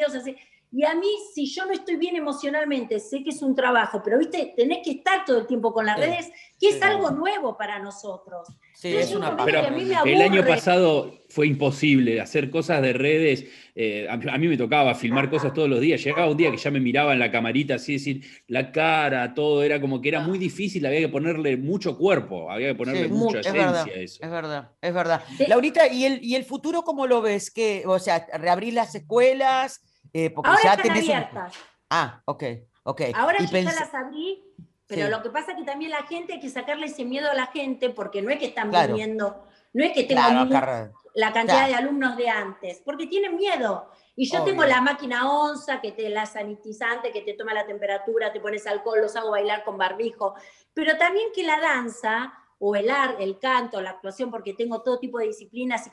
y a mí, si yo no estoy bien emocionalmente, sé que es un trabajo, pero viste, tenés que estar todo el tiempo con las redes, que es algo nuevo para nosotros. Sí, Entonces, es una que a mí me el año aburre. pasado fue imposible hacer cosas de redes. A mí me tocaba filmar cosas todos los días. Llegaba un día que ya me miraba en la camarita, así decir, la cara, todo, era como que era muy difícil, había que ponerle mucho cuerpo, había que ponerle mucha esencia a eso. Es verdad. Sí. Laurita, ¿y el futuro cómo lo ves? ¿Qué, o sea, reabrir las escuelas? Porque Ahora ya están tenés abiertas. ok. Ahora Y yo ya las abrí, pero Sí. lo que pasa es que también la gente, hay que sacarle ese miedo a la gente, porque no es que están Claro. viniendo, no es que tengo Claro, la cantidad claro. de alumnos de antes, porque tienen miedo. Y yo tengo Obvio. la máquina onza, la sanitizante, que te toma la temperatura, te pones alcohol, los hago bailar con barbijo, pero también que la danza, o el canto, la actuación, porque tengo todo tipo de disciplinas,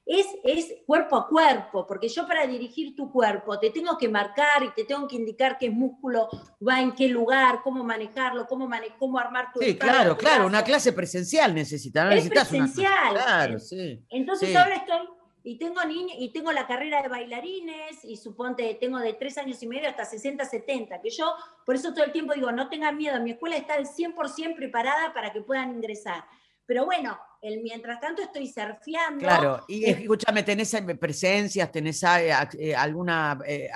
es cuerpo a cuerpo, porque yo para dirigir tu cuerpo te tengo que marcar y te tengo que indicar qué músculo va en qué lugar, cómo manejarlo, cómo armar tu Sí, espalda, tu claro, una brazo. clase presencial no Es necesitas una clase. presencial. Claro, sí. Entonces Sí. ahora estoy, y tengo niños, y tengo la carrera de bailarines, y suponte, tengo de 3 años y medio hasta 60, 70, que yo, por eso todo el tiempo digo, no tengan miedo, mi escuela está al 100% preparada para que puedan ingresar. Pero bueno, mientras tanto estoy surfeando. Claro, y escúchame, ¿tenés presencias, tenés alguna,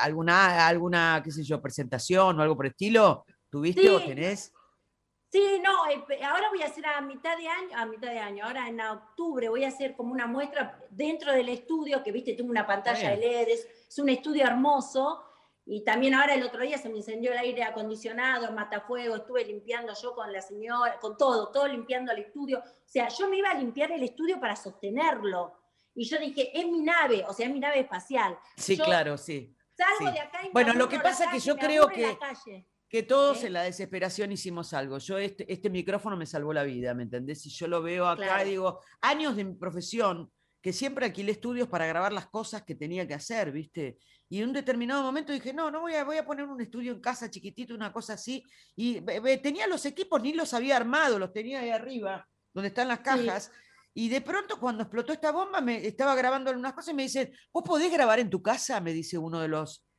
qué sé yo, presentación o algo por el estilo? ¿Tuviste Sí. o tenés? Sí, no, ahora voy a hacer a mitad de año, ahora en octubre voy a hacer como una muestra dentro del estudio, que viste, tengo una pantalla de LED, es un estudio hermoso, y también ahora el otro día se me encendió el aire acondicionado, el matafuego, estuve limpiando yo con la señora, con todo limpiando el estudio, o sea, yo me iba a limpiar el estudio para sostenerlo, y yo dije, es mi nave, o sea, es mi nave espacial. Sí, yo claro, sí. salgo Sí. de acá y Bueno, lo que pasa es que yo creo que todos en la desesperación hicimos algo. Yo este micrófono me salvó la vida, ¿me entendés? Y yo lo veo acá y digo, años de mi profesión, que siempre alquilé estudios para grabar las cosas que tenía que hacer, ¿viste? Y en un determinado momento dije, no voy a poner un estudio en casa chiquitito, una cosa así. Y tenía los equipos, ni los había armado, los tenía ahí arriba, donde están las cajas. Sí. Y de pronto, cuando explotó esta bomba, me estaba grabando algunas cosas y me dicen, ¿vos podés grabar en tu casa? Me dice uno de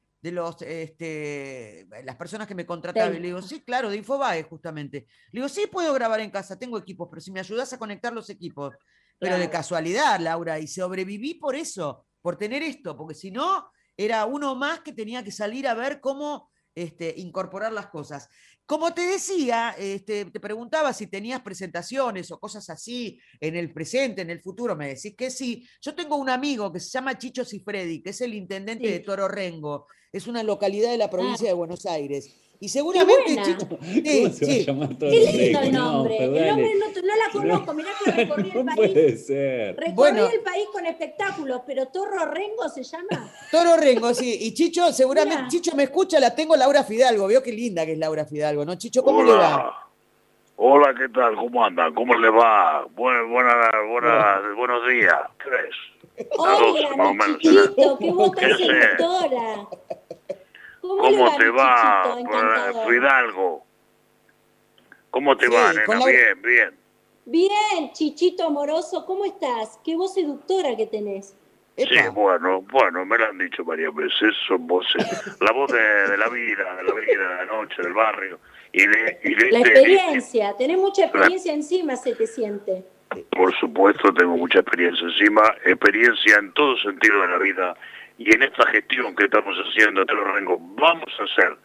las personas que me contrataban. Le digo, sí, claro, de Infobae, justamente. Le digo, sí, puedo grabar en casa, tengo equipos, pero si me ayudas a conectar los equipos. Pero de casualidad, Laura, y sobreviví por eso, por tener esto, porque si no, era uno más que tenía que salir a ver cómo incorporar las cosas. Como te decía, te preguntaba si tenías presentaciones o cosas así en el presente, en el futuro, me decís que sí. Yo tengo un amigo que se llama Chicho Cifredi, que es el intendente de Toro Rengo, es una localidad de la provincia de Buenos Aires. Y seguramente Chicho... ¿Cómo se va a llamar Toro Qué lindo Rengo? el nombre. El nombre no la conozco, mirá que recorrí el país. Puede ser. Recorrí el país con espectáculos, pero Toro Rengo se llama. Toro Rengo, sí. Y Chicho, seguramente, mirá. Chicho me escucha, la tengo Laura Fidalgo. Veo qué linda que es Laura Fidalgo, ¿no? Chicho, ¿cómo le va? Hola, ¿qué tal? ¿Cómo andan? ¿Cómo le va? Buenos días. ¿Qué ves? Hola, mi chiquito, qué vos tan seductora. ¿Cómo te va, Fidalgo? ¿Cómo te va, nena? Bien. Bien, Chichito amoroso, ¿cómo estás? Qué voz seductora que tenés. Sí, bueno, me lo han dicho varias veces, son voces, la voz de la vida, de la noche, del barrio. La experiencia, tenés mucha experiencia encima, se te siente. Por supuesto, tengo mucha experiencia encima, experiencia en todo sentido de la vida, y en esta gestión que estamos haciendo, te lo rengo, vamos a hacer,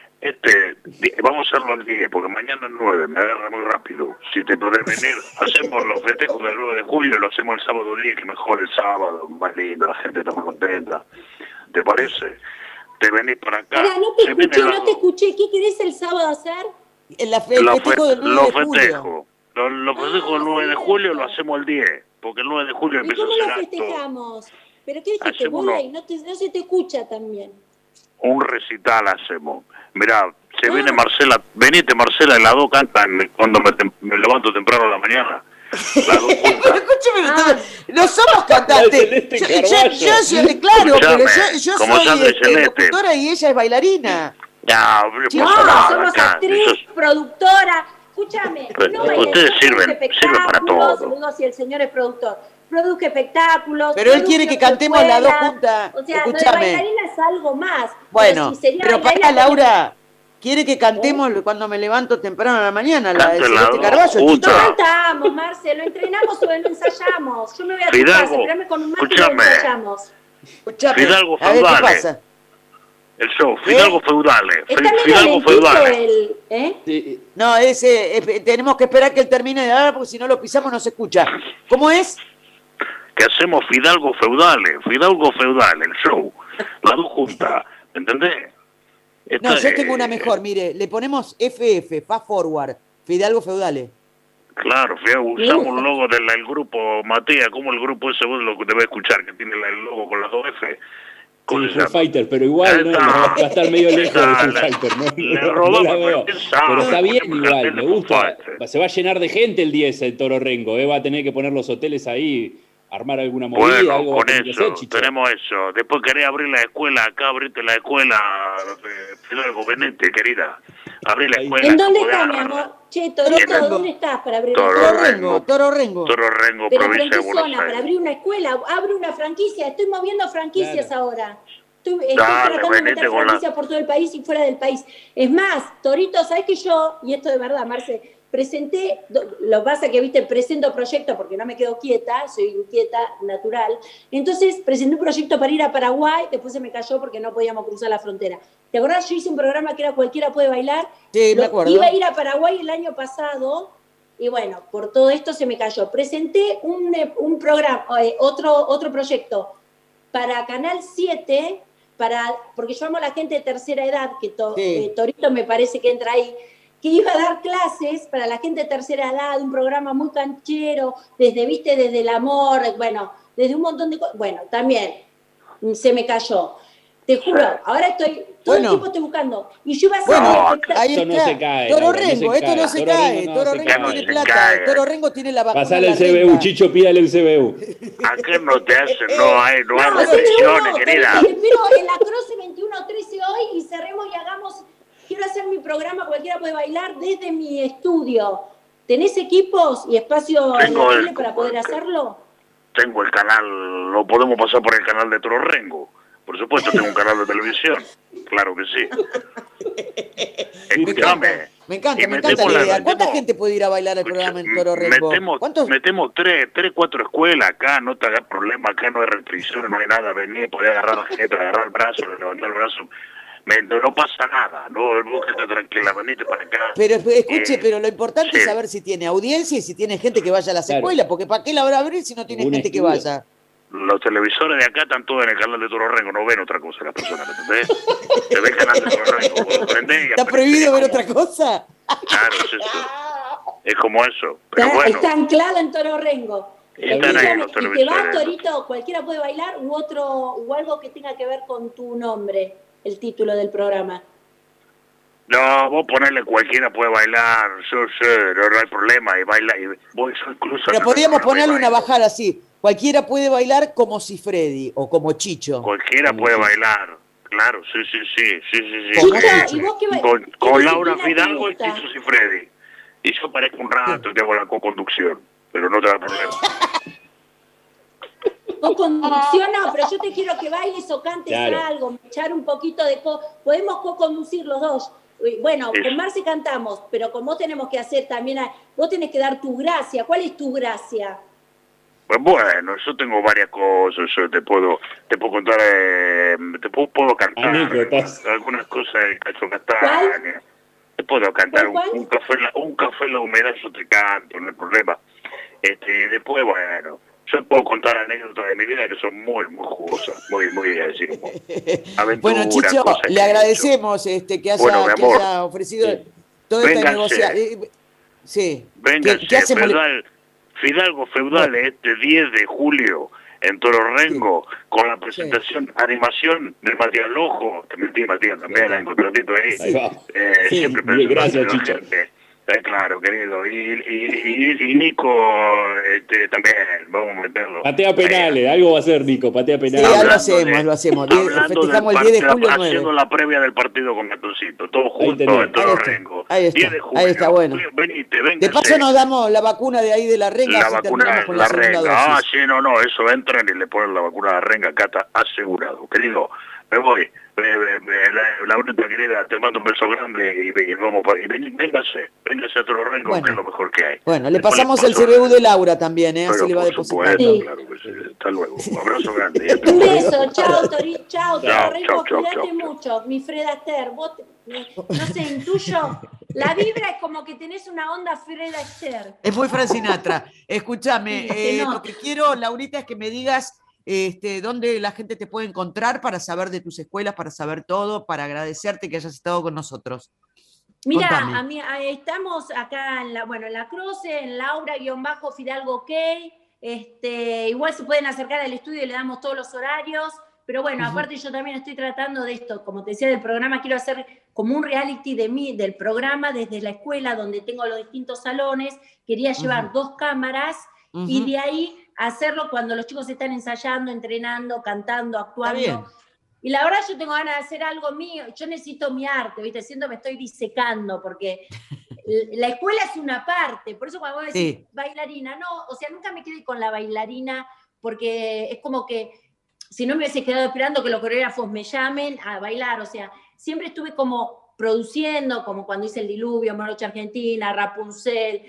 vamos a hacerlo al 10, porque mañana es 9, me agarra muy rápido. Si te podés venir, hacemos los festejos del 9 de julio, lo hacemos el sábado 10, que mejor el sábado, más lindo, la gente está muy contenta. ¿Te parece? Te venís para acá. Ahora, no te escuché. ¿Qué querés el sábado hacer? El festejo del 9 de julio. Los festejos del 9 de julio lo hacemos el 10, porque el 9 de julio ¿Y empieza cómo a ser lo acto. festejamos? ¿Pero qué dijiste? Hacemos No se te escucha también. Un recital hacemos. Mirá, se viene Marcela, venite Marcela, y las dos cantan cuando me levanto temprano a la mañana. Las dos juntas. Escúcheme, no somos cantantes. Yo soy, claro, pero yo como soy Sandra y Celeste. locutora y ella es bailarina. No, somos actriz, productora. Escúchame, no ustedes sirven para todo. Digo, si el señor es productor. Produzca espectáculos. Pero él quiere que cantemos las dos juntas. O sea, Escúchame. lo de bailarina es algo más. Bueno, pero para Laura, quiere que ¿Eh? cantemos cuando me levanto temprano a la mañana, la de Cántela, Celeste Carballo, junta. Chicho. No cantamos, Marce, lo entrenamos o lo ensayamos. Yo me voy a tu Fidalgo, casa, esperame con un mate y lo escúchame. ensayamos. Escuchame, Fidalgo a ver qué feudales. pasa. El show, Fidalgo Feudales. Está medio Fidalgo lentito Feudales. el... No, tenemos que esperar que él termine de hablar porque si no lo pisamos no se escucha. ¿Cómo es? Que hacemos Fidalgo Feudales, el show. Las dos juntas, ¿entendés? No, yo tengo una mejor, mire, le ponemos FF, Fast Forward, Fidalgo Feudales. Claro, usamos el logo del grupo Matías, como el grupo ese vos lo que debes escuchar, que tiene el logo con las dos F. Sí, Foo Fighter, pero igual va a estar medio lejos de Foo Fighter, Le no robamos, la veo. Pero está bien igual, me gusta. Fighter. Se va a llenar de gente el 10 en Toro Rengo, va a tener que poner los hoteles ahí, armar alguna movida, Bueno, algo va a con tener que hacer, eso, Chicho. tenemos eso. Después querés abrir la escuela, acá abriste la escuela, Fidalgo, venete, querida. Abrí la escuela. ¿En dónde podés está, mi agarrar. amor? Che, Torito, Rengo. ¿dónde estás para abrir Toro una escuela? Rengo. Toro Rengo. Toro Rengo, Pero ¿en provincia qué de Buenos zona? Para Aires. abrir una escuela, abre una franquicia. Estoy moviendo franquicias Claro. ahora. Estoy Dale, tratando de venite meter con la- franquicias por todo el país y fuera del país. Es más, Torito, ¿sabes que yo, y esto de verdad, Marce, presenté, lo que pasa es que, viste, presento proyectos porque no me quedo quieta, soy inquieta natural. Entonces, presenté un proyecto para ir a Paraguay, después se me cayó porque no podíamos cruzar la frontera. ¿Te acordás? Yo hice un programa que era Cualquiera Puede Bailar. Sí, me acuerdo. Iba a ir a Paraguay el año pasado y bueno, por todo esto se me cayó. Presenté un programa, otro proyecto para Canal 7, porque yo amo a la gente de tercera edad, que Sí. Torito me parece que entra ahí, que iba a dar clases para la gente de tercera edad, un programa muy canchero, desde el amor, bueno, desde un montón de cosas. Bueno, también se me cayó. Te juro, ahora todo el tiempo estoy buscando. Y yo iba a hacer Bueno, ahí Esto no está. se cae, Toro Laura, no Rengo, se esto no cae. se Toro cae. Rengo no Toro se Rengo cae. tiene Se plata. cae. Toro Rengo tiene la vacuna. Pasale el la CBU, renta. Chicho, pídale el CBU. Acá no te hacen, no hay No, restricciones, querida. Te espero en la Croce 2113 hoy y cerremos y hagamos. Quiero hacer mi programa Cualquiera Puede Bailar desde mi estudio. ¿Tenés equipos y espacio en Tengo la el- tele para poder hacerlo? Tengo el canal, lo podemos pasar por el canal de Toro Rengo. Por supuesto, tengo un canal de televisión. Claro que sí. Escúchame. Me encanta Y la metemos idea. ¿Cuánta metemos- gente puede ir a bailar el programa en Toro Rengo? ¿Cuántos? Metemos tres, cuatro escuelas acá, no te hagas problema, acá no hay restricciones, no hay nada, vení, podés agarrar la gente, agarrar el brazo, levantar el brazo, no pasa nada, no, vos que estás tranquila, venite para acá. Pero escuche, pero lo importante sí. es saber si tiene audiencia y si tiene gente que vaya a las Claro. escuelas, porque ¿para qué la va a abrir si no tiene Un gente que estudio. vaya? Los televisores de acá están todos en el canal de Toro Rengo, no ven otra cosa las personas, ¿me entendés? Se ve el canal de Toro Rengo, vos prendés y ¿Está aparece prohibido ver como- otra cosa? Claro, es eso. Es como eso, pero bueno. Está anclado en Toro Rengo. Están ahí los ¿Y te vas, televisores. Torito? ¿Cualquiera puede bailar o algo que tenga que ver con tu nombre, el título del programa? No, vos ponerle cualquiera puede bailar, yo sé, no hay problema, y baila, y vos incluso... Pero podríamos ponerle una bajada así. Cualquiera puede bailar como si Freddy o como Chicho. Cualquiera puede bailar, claro, sí. ¿Cómo? ¿Y vos qué Con Laura disciplina te Fidalgo y gusta? Chicho y Freddy. Y yo parezco un rato y te hago la co-conducción, pero no te da problema. Co-conducción no, pero yo te quiero que bailes o cantes Claro. algo, echar un poquito de podemos co-conducir los dos. Bueno, Eso. con Marce cantamos, pero con vos tenemos que hacer también, vos tenés que dar tu gracia. ¿Cuál es tu gracia? Pues bueno, yo tengo varias cosas, yo te puedo contar, puedo cantar Anécdotas. algunas cosas de Cacho ¿Cuál? Castaña. Te puedo cantar ¿Cuál? un café en la humedad, yo te canto, no hay problema. Después, bueno, yo puedo contar anécdotas de mi vida que son muy jugosas, muy así como aventuras. Bueno, Chicho, cosas que le he hecho. agradecemos que haya, Bueno, mi que amor, haya ofrecido toda vénganse. esta negociación. Sí. Véngase, ¿Qué hacemos? Fidalgo Feudal, este 10 de julio en Toro Rengo, con la presentación, animación de Matías Lojo, que metí Matías también, hay un contratito ahí. Ahí va. Sí. Siempre Bien, gracias, presentando a la Chicho. gente. Claro, querido. Y Nico también, vamos a meterlo. Patea penales, algo va a hacer Nico, patea Sí, penales. algo Hablando hacemos, lo hacemos. Hablando Festejamos del el 10 de partido, julio 9. haciendo la previa del partido con Matoncito, todos Ahí juntos tenés. en Toro Rengo. Ahí está, 10 de julio. ahí está, bueno. Venite, véngase. De paso nos damos la vacuna de ahí de la renga, La así vacuna, terminamos con la la segunda renga. dosis. Sí, no, eso entran y le ponen la vacuna a la renga, acá está asegurado. Querido, me voy. Laurita querida, te mando un beso grande y vamos para... Véngase a Toro Rengo, Bueno. que es lo mejor que hay. Bueno, le Después pasamos les el paso CBU de Laura también, así Pero le va a por depositar. supuesto, Sí. claro que sí. Hasta luego. Un abrazo grande. Un beso, chao, Tori, chao, Chao, Rengo, chao, cuídate chao. mucho, mi Fred Astaire. Vos, no sé, intuyo, la vibra es como que tenés una onda Fred Astaire. Es muy Frank Sinatra. Escúchame, Sí, se lo nota. que quiero, Laurita, es que me digas dónde la gente te puede encontrar para saber de tus escuelas, para saber todo, para agradecerte que hayas estado con nosotros. Mira, Contame. estamos acá en la Cruce, en Laura-Fidalgo OK. Igual se pueden acercar al estudio y le damos todos los horarios. Pero bueno, aparte yo también estoy tratando de esto, como te decía del programa, quiero hacer como un reality del programa desde la escuela donde tengo los distintos salones. Quería llevar 2 cámaras y de ahí hacerlo cuando los chicos están ensayando, entrenando, cantando, actuando. Está bien. Y la verdad yo tengo ganas de hacer algo mío, yo necesito mi arte, ¿viste? Siento que me estoy disecando, porque la escuela es una parte, por eso cuando vos decís Sí. bailarina, no, o sea, nunca me quedé con la bailarina, porque es como que si no me hubiese quedado esperando que los coreógrafos me llamen a bailar, o sea, siempre estuve como produciendo, como cuando hice El Diluvio, Morocha Argentina, Rapunzel,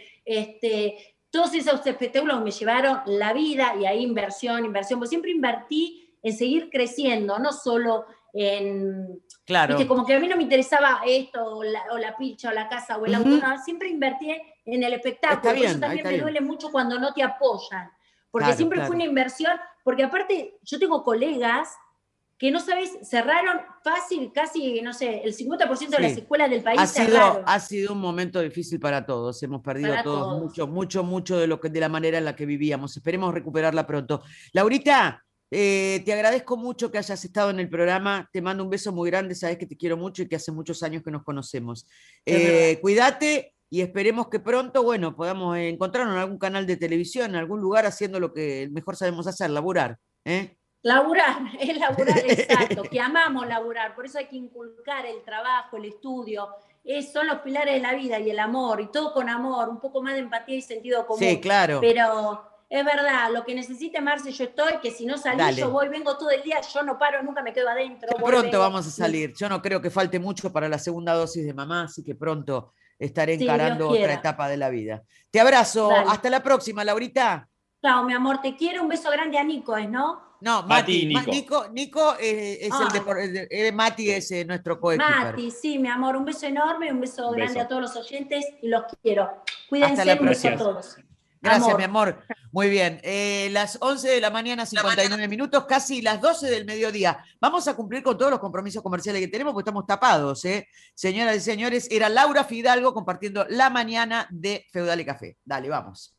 todos esos espectáculos me llevaron la vida y ahí inversión, pues siempre invertí en seguir creciendo, no solo en... Claro. Viste, como que a mí no me interesaba esto, o la picha, o la casa, o el auto, no, siempre invertí en el espectáculo. Está bien, Por eso también está me bien. duele mucho cuando no te apoyan, porque Claro, siempre claro. fue una inversión, porque aparte yo tengo colegas que no sabes, cerraron fácil, casi, no sé, el 50% de las Sí. escuelas del país Ha cerraron. sido un momento difícil para todos. Hemos perdido Para todos todos. mucho de la manera en la que vivíamos. Esperemos recuperarla pronto. Laurita, te agradezco mucho que hayas estado en el programa. Te mando un beso muy grande. Sabes que te quiero mucho y que hace muchos años que nos conocemos. Es verdad. Cuídate y esperemos que pronto, bueno, podamos encontrarnos en algún canal de televisión, en algún lugar haciendo lo que mejor sabemos hacer, laburar. Laburar, es laburar, exacto, que amamos laburar, por eso hay que inculcar el trabajo, el estudio, son los pilares de la vida y el amor, y todo con amor, un poco más de empatía y sentido común. Sí, claro. Pero es verdad, lo que necesite Marce, yo estoy, que si no salí, Dale. yo voy, vengo todo el día, yo no paro, nunca me quedo adentro. Ya voy, pronto vengo. vamos a salir. Yo no creo que falte mucho para la segunda dosis de mamá, así que pronto estaré Sí, encarando Dios otra quiera. etapa de la vida. Te abrazo. Dale. Hasta la próxima, Laurita. Chao, mi amor, te quiero, un beso grande a Nico, ¿no? No, Mati, Mati. Nico. Nico es Mati es nuestro coequiper. Mati, sí, mi amor, un beso enorme, un beso Un grande beso. a todos los oyentes y los quiero. Cuídense, Hasta la un beso a próxima. todos. Gracias, Amor. mi amor. Muy bien. Las 11 de la mañana, 59 minutos, casi las 12 del mediodía. Vamos a cumplir con todos los compromisos comerciales que tenemos, porque estamos tapados, ¿eh? Señoras y señores, era Laura Fidalgo compartiendo la mañana de Feudal y Café. Dale, vamos.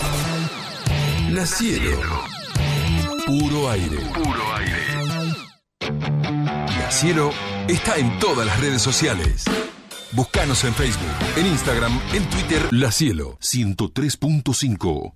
La Cielo. Puro aire. La Cielo está en todas las redes sociales. Búscanos en Facebook, en Instagram, en Twitter. La Cielo 103.5.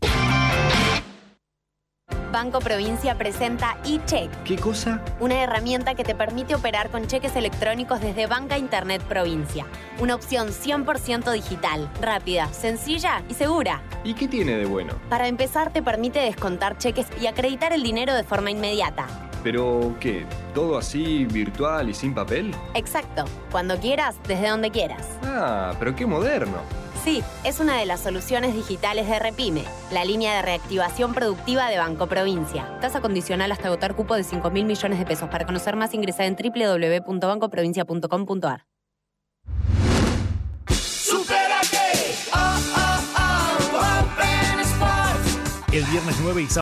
Banco Provincia presenta eCheck, ¿Qué cosa? una herramienta que te permite operar con cheques electrónicos desde Banca Internet Provincia. Una opción 100% digital, rápida, sencilla y segura. ¿Y qué tiene de bueno? Para empezar, te permite descontar cheques y acreditar el dinero de forma inmediata. ¿Pero qué? ¿Todo así virtual y sin papel? Exacto. Cuando quieras, desde donde quieras. Ah, pero qué moderno. Sí, es una de las soluciones digitales de Repyme, la línea de reactivación productiva de Banco Provincia. Tasa condicional hasta agotar cupo de 5.000 millones de pesos. Para conocer más, ingresa en www.bancoprovincia.com.ar. El viernes 9 y sábado